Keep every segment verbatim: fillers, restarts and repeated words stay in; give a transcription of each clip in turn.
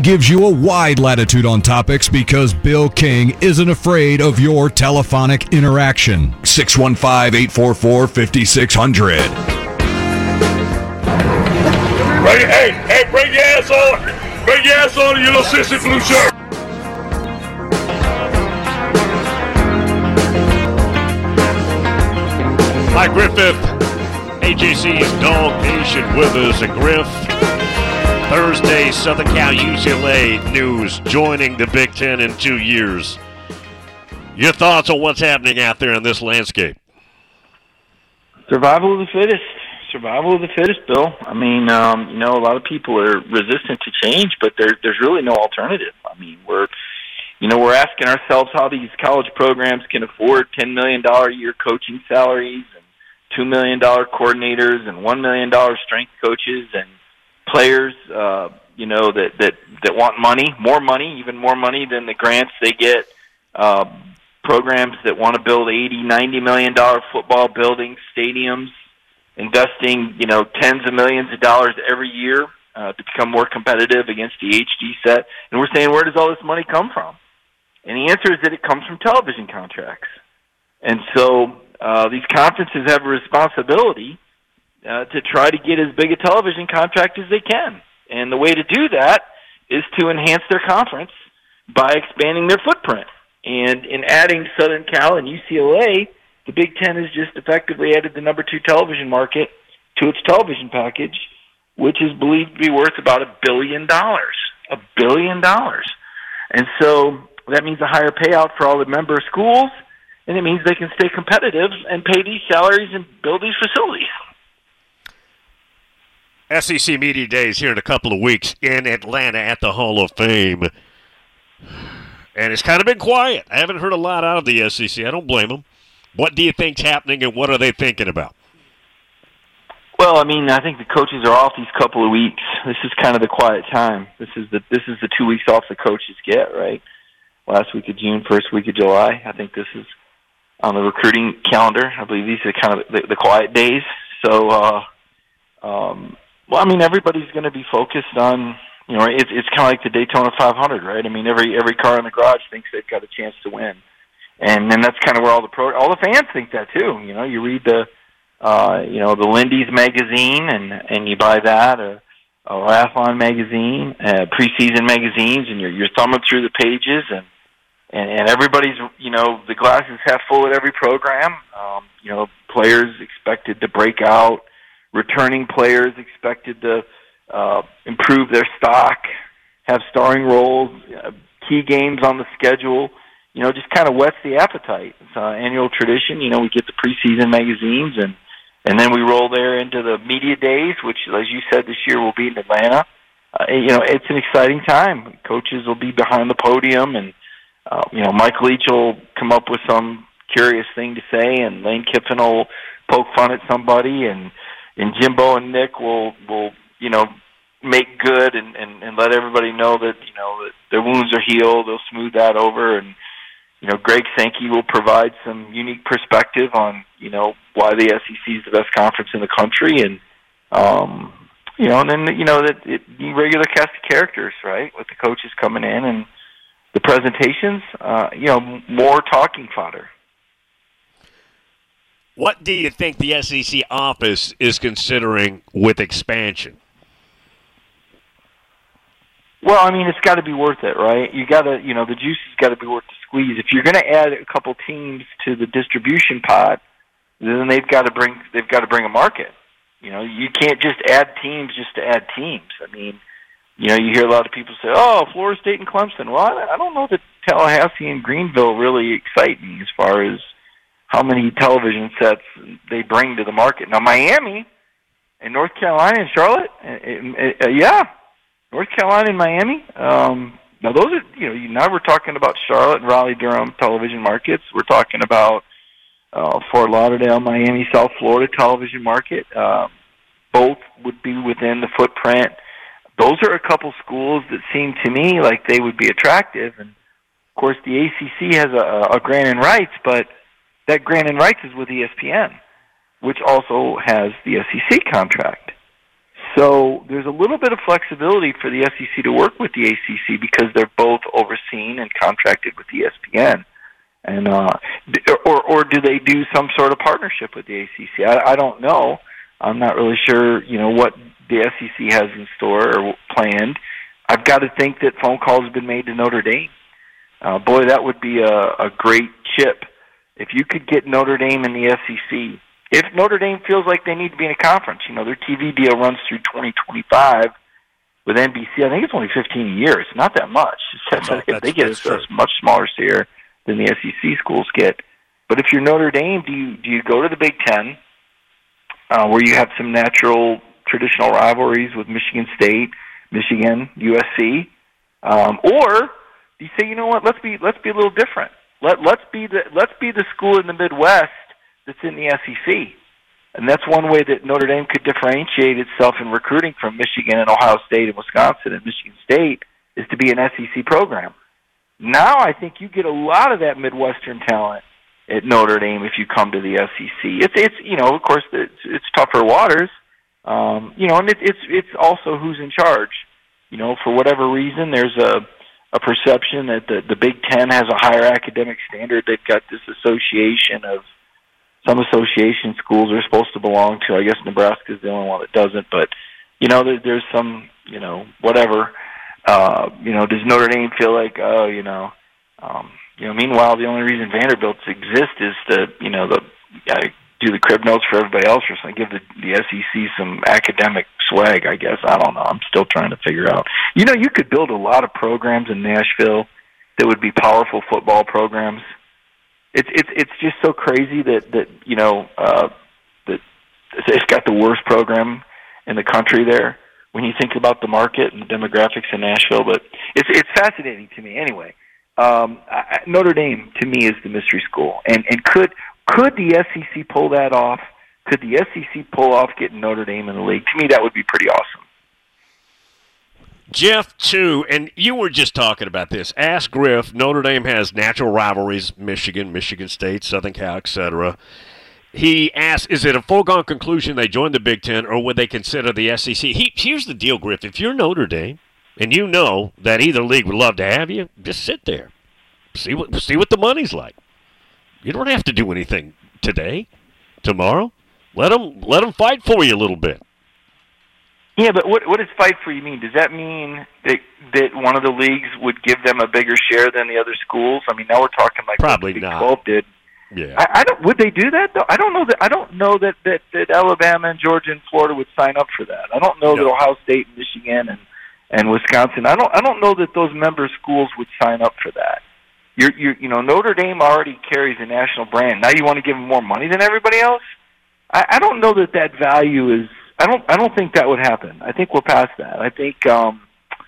gives you a wide latitude on topics because Bill King isn't afraid of your telephonic interaction. six one five, eight four four, five six zero zero. Bring, hey, hey, bring your ass on. Bring your ass on in your little sissy blue shirt. Mike Griffith, A J C's Dog Nation with us, and Griff. Thursday, Southern Cal U C L A news joining the Big Ten in two years. Your thoughts on what's happening out there in this landscape? Survival of the fittest. Survival of the fittest, Bill. I mean, um, you know, a lot of people are resistant to change, but there, there's really no alternative. I mean, we're, you know, we're asking ourselves how these college programs can afford ten million dollars a year coaching salaries and two million dollars coordinators and one million dollars strength coaches and players, uh, you know, that, that, that want money, more money, even more money than the grants they get, uh, programs that want to build eighty, ninety million dollars football buildings, stadiums, investing, you know, tens of millions of dollars every year uh, to become more competitive against the H D set. And we're saying, where does all this money come from? And the answer is that it comes from television contracts. And so uh, these conferences have a responsibility uh, to try to get as big a television contract as they can. And the way to do that is to enhance their conference by expanding their footprint. And in adding Southern Cal and U C L A, the Big Ten has just effectively added the number two television market to its television package, which is believed to be worth about a billion dollars. A billion dollars. And so that means a higher payout for all the member schools, and it means they can stay competitive and pay these salaries and build these facilities. S E C Media Days here in a couple of weeks in Atlanta at the Hall of Fame. And it's kind of been quiet. I haven't heard a lot out of the S E C. I don't blame them. What do you think's happening, and what are they thinking about? Well, I mean, I think the coaches are off these couple of weeks. This is kind of the quiet time. This is the this is the two weeks off the coaches get, right? Last week of June, first week of July. I think this is on the recruiting calendar. I believe these are kind of the, the quiet days. So, uh, um, well, I mean, everybody's going to be focused on, you know, it's it's kind of like the Daytona five hundred, right? I mean, every every car in the garage thinks they've got a chance to win. And then that's kind of where all the pro, all the fans think that too. You know, you read the, uh, you know, the Lindy's magazine, and and you buy that, or a Athlon magazine, uh, preseason magazines, and you're you're thumbing through the pages, and, and and everybody's, you know, the glass is half full at every program. Um, you know, players expected to break out, returning players expected to uh, improve their stock, have starring roles, uh, key games on the schedule. You know, just kind of whets the appetite. It's an annual tradition. You know, we get the preseason magazines, and, and then we roll there into the media days, which, as you said, this year will be in Atlanta. Uh, you know, it's an exciting time. Coaches will be behind the podium, and, uh, you know, Mike Leach will come up with some curious thing to say, and Lane Kiffin will poke fun at somebody, and, and Jimbo and Nick will, will you know, make good and, and, and let everybody know that, you know, that their wounds are healed. They'll smooth that over, and you know, Greg Sankey will provide some unique perspective on, you know, why the S E C is the best conference in the country. And, um, you know, and then, you know, that it, the regular cast of characters, right, with the coaches coming in and the presentations, uh, you know, more talking fodder. What do you think the S E C office is considering with expansion? Well, I mean, it's got to be worth it, right? You got to, you know, the juice has got to be worth the squeeze. If you're going to add a couple teams to the distribution pot, then they've got to bring they've got to bring a market. You know, you can't just add teams just to add teams. I mean, you know, you hear a lot of people say, "Oh, Florida State and Clemson." Well, I don't know that Tallahassee and Greenville really excite me as far as how many television sets they bring to the market. Now, Miami and North Carolina and Charlotte, uh, uh, yeah. North Carolina and Miami. Um, now those are, you know, now we're talking about Charlotte and Raleigh-Durham television markets. We're talking about uh, Fort Lauderdale, Miami, South Florida television market. Uh, both would be within the footprint. Those are a couple schools that seem to me like they would be attractive. And of course, the A C C has a, a grant and rights, but that grant and rights is with E S P N, which also has the S E C contract. So there's a little bit of flexibility for the S E C to work with the A C C because they're both overseen and contracted with E S P N. And uh, or or do they do some sort of partnership with the A C C? I, I don't know. I'm not really sure, you know, what the S E C has in store or planned. I've got to think that phone calls have been made to Notre Dame. Uh, boy, that would be a, a great chip if you could get Notre Dame in the S E C. If Notre Dame feels like they need to be in a conference, you know, their T V deal runs through twenty twenty-five with N B C. I think it's only fifteen years, not that much. No, if they get a, a much smaller share than the S E C schools get. But if you're Notre Dame, do you do you go to the Big Ten, uh, where you have some natural traditional rivalries with Michigan State, Michigan, U S C, um, or do you say, you know what, let's be let's be a little different. Let let's be the let's be the school in the Midwest that's in the S E C. And that's one way that Notre Dame could differentiate itself in recruiting from Michigan and Ohio State and Wisconsin and Michigan State, is to be an S E C program. Now I think you get a lot of that Midwestern talent at Notre Dame if you come to the S E C. It's it's you know, of course it's, it's tougher waters, um, you know, and it, it's it's also who's in charge. You know, for whatever reason, there's a a perception that the the Big Ten has a higher academic standard. They've got this association of some association schools are supposed to belong to. I guess Nebraska is the only one that doesn't. But you know, there, there's some, you know, whatever. Uh, you know, does Notre Dame feel like, oh, you know, um, you know? Meanwhile, the only reason Vanderbilt's exist is to, you know, the uh, do the crib notes for everybody else or something. Give the, the S E C some academic swag, I guess. I don't know. I'm still trying to figure out. You know, you could build a lot of programs in Nashville that would be powerful football programs. It's it's it's just so crazy that that you know uh, that it's got the worst program in the country there when you think about the market and the demographics in Nashville. But it's it's fascinating to me anyway. Um, I, Notre Dame to me is the mystery school, and and could could the S E C pull that off? Could the S E C pull off getting Notre Dame in the league? To me, that would be pretty awesome. Jeff, too, and you were just talking about this. Ask Griff. Notre Dame has natural rivalries, Michigan, Michigan State, Southern Cal, et cetera. He asked, is it a foregone conclusion they join the Big Ten, or would they consider the S E C? He, here's the deal, Griff. If you're Notre Dame and you know that either league would love to have you, just sit there. See what, see what the money's like. You don't have to do anything today, tomorrow. Let them, let them fight for you a little bit. Yeah, but what what does fight for you mean? Does that mean that that one of the leagues would give them a bigger share than the other schools? I mean, now we're talking like probably what the Big not. twelve did. Yeah, I, I don't. Would they do that though? I don't know that. I don't know that, that that Alabama and Georgia and Florida would sign up for that. I don't know no. that Ohio State, and Michigan, and and Wisconsin. I don't. I don't know that those member schools would sign up for that. You're you you know Notre Dame already carries a national brand. Now you want to give them more money than everybody else? I, I don't know that that value is. I don't. I don't think that would happen. I think we're past that. I think um,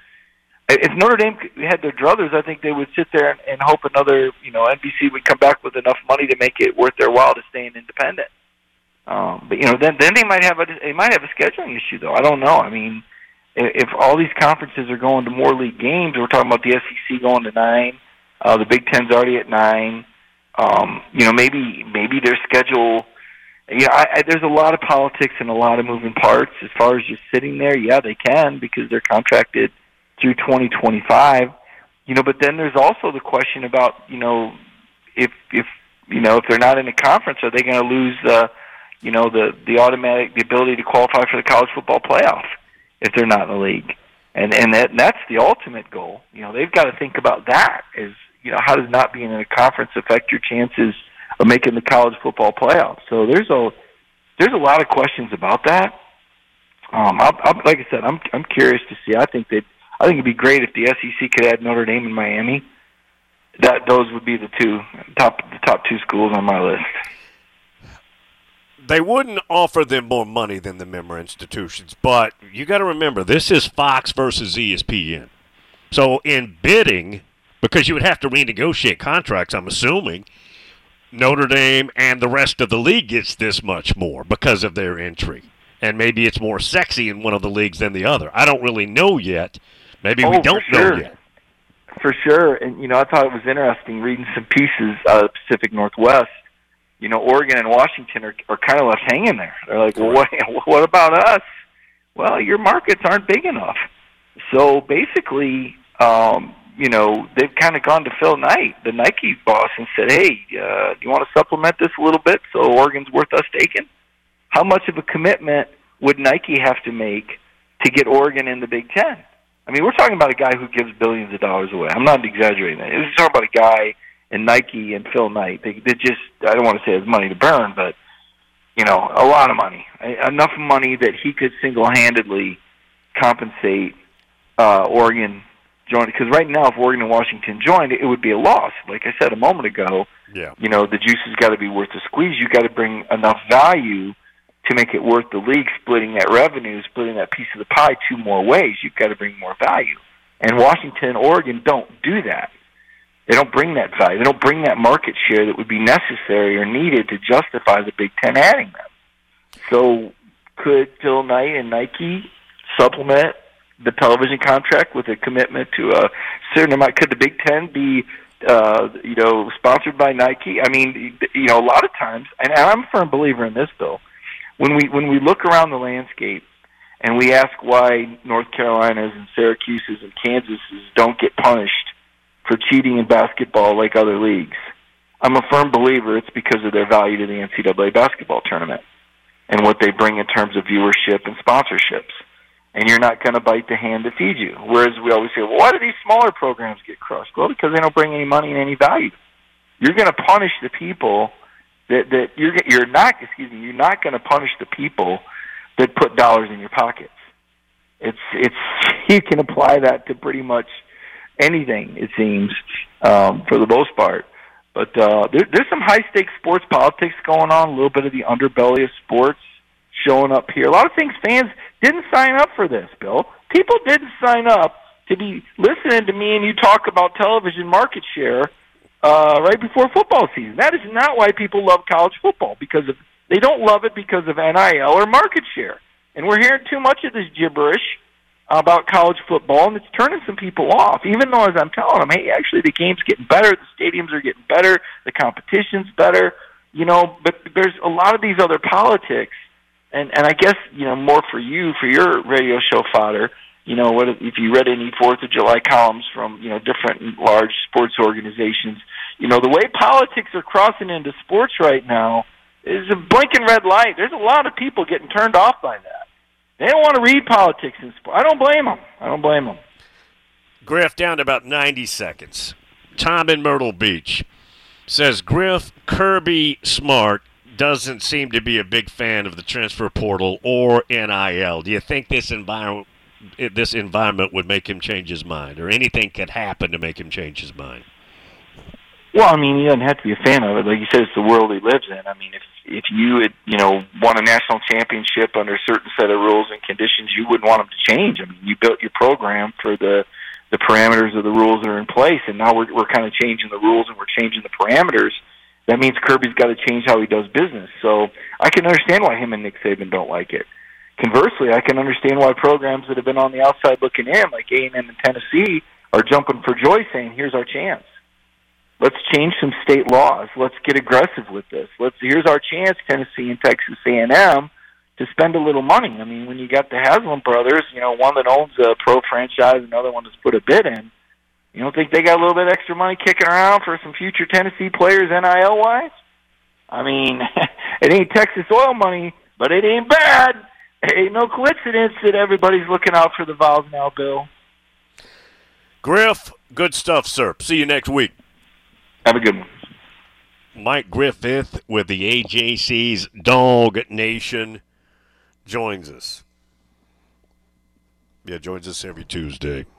if Notre Dame had their druthers, I think they would sit there and, and hope another, you know, N B C would come back with enough money to make it worth their while to stay an independent. Um, but you know, then then they might have a they might have a scheduling issue though. I don't know. I mean, if, if all these conferences are going to more league games, we're talking about the S E C going to nine. Uh, the Big Ten's already at nine. Um, you know, maybe maybe their schedule. Yeah, I, I, there's a lot of politics and a lot of moving parts. As far as just sitting there, yeah, they can because they're contracted through twenty twenty-five. You know, but then there's also the question about, you know, if if you know if they're not in a conference, are they going to lose the, you know, the the automatic the ability to qualify for the college football playoff if they're not in the league? And and that and that's the ultimate goal. You know, they've got to think about that. Is you know, how does not being in a conference affect your chances of making the college football playoff? So there's a there's a lot of questions about that. Um, I, I, like I said, I'm I'm curious to see. I think that I think it'd be great if the S E C could add Notre Dame and Miami. That those would be the two top the top two schools on my list. They wouldn't offer them more money than the member institutions, but you got to remember this is Fox versus E S P N. So in bidding, because you would have to renegotiate contracts, I'm assuming, Notre Dame and the rest of the league gets this much more because of their entry. And maybe it's more sexy in one of the leagues than the other. I don't really know yet. Maybe oh, we don't sure. know yet. For sure. And, you know, I thought it was interesting reading some pieces out of the Pacific Northwest. You know, Oregon and Washington are, are kind of left hanging there. They're like, well, what, what about us? Well, your markets aren't big enough. So basically, um, you know, they've kind of gone to Phil Knight, the Nike boss, and said, hey, uh, do you want to supplement this a little bit so Oregon's worth us taking? How much of a commitment would Nike have to make to get Oregon in the Big Ten? I mean, we're talking about a guy who gives billions of dollars away. I'm not exaggerating that. We're talking about a guy in Nike and Phil Knight. They, they just, I don't want to say it's money to burn, but, you know, a lot of money. Enough money that he could single-handedly compensate uh, Oregon join. Because right now, if Oregon and Washington joined, it would be a loss. Like I said a moment ago, yeah. you know, the juice has got to be worth the squeeze. You've got to bring enough value to make it worth the league splitting that revenue, splitting that piece of the pie two more ways. You've got to bring more value. And Washington and Oregon don't do that. They don't bring that value. They don't bring that market share that would be necessary or needed to justify the Big Ten adding them. So could Phil Knight and Nike supplement the television contract with a commitment to a certain amount? Could the Big Ten be, uh, you know, sponsored by Nike? I mean, you know, a lot of times, and I'm a firm believer in this, Bill, When we when we look around the landscape and we ask why North Carolinas and Syracuses and Kansases don't get punished for cheating in basketball like other leagues, I'm a firm believer it's because of their value to the N C double A basketball tournament and what they bring in terms of viewership and sponsorships. And you're not going to bite the hand that feeds you. Whereas we always say, well, why do these smaller programs get crushed? Well, because they don't bring any money and any value. You're going to punish the people That that you're you're not excuse me you're not going to punish the people that put dollars in your pockets. It's it's you can apply that to pretty much anything, it seems, um, for the most part. But uh, there, there's some high stakes sports politics going on. A little bit of the underbelly of sports showing up here. A lot of things fans didn't sign up for this, Bill. People didn't sign up to be listening to me and you talk about television market share Uh, right before football season. That is not why people love college football, because of they don't love it because of N I L or market share. And we're hearing too much of this gibberish about college football, and it's turning some people off, even though, as I'm telling them, hey, actually the game's getting better, the stadiums are getting better, the competition's better, you know, but there's a lot of these other politics, and, and I guess, you know, more for you, for your radio show fodder, you know, what if you read any Fourth of July columns from, you know, different large sports organizations, you know, the way politics are crossing into sports right now is a blinking red light. There's a lot of people getting turned off by that. They don't want to read politics in sport. I don't blame them. I don't blame them. Griff, down to about ninety seconds. Tom in Myrtle Beach says, Griff, Kirby Smart doesn't seem to be a big fan of the transfer portal or N I L. Do you think this environment this environment would make him change his mind, or anything could happen to make him change his mind? Well, I mean, he doesn't have to be a fan of it. Like you said, it's the world he lives in. I mean, if if you had, you know, won a national championship under a certain set of rules and conditions, you wouldn't want them to change. I mean, you built your program for the the parameters of the rules that are in place, and now we're we're kind of changing the rules and we're changing the parameters. That means Kirby's got to change how he does business. So I can understand why him and Nick Saban don't like it. Conversely, I can understand why programs that have been on the outside looking in, like A and M and Tennessee, are jumping for joy saying, here's our chance. Let's change some state laws. Let's get aggressive with this. Let's. Here's our chance, Tennessee and Texas A and M, to spend a little money. I mean, when you got the Haslam brothers, you know, one that owns a pro franchise, another one that's put a bid in, you don't think they got a little bit extra money kicking around for some future Tennessee players N I L-wise? I mean, it ain't Texas oil money, but it ain't bad. It ain't no coincidence that everybody's looking out for the Vols now, Bill. Griff, good stuff, sir. See you next week. Have a good one. Mike Griffith with the A J C's Dog Nation joins us. Yeah, joins us every Tuesday.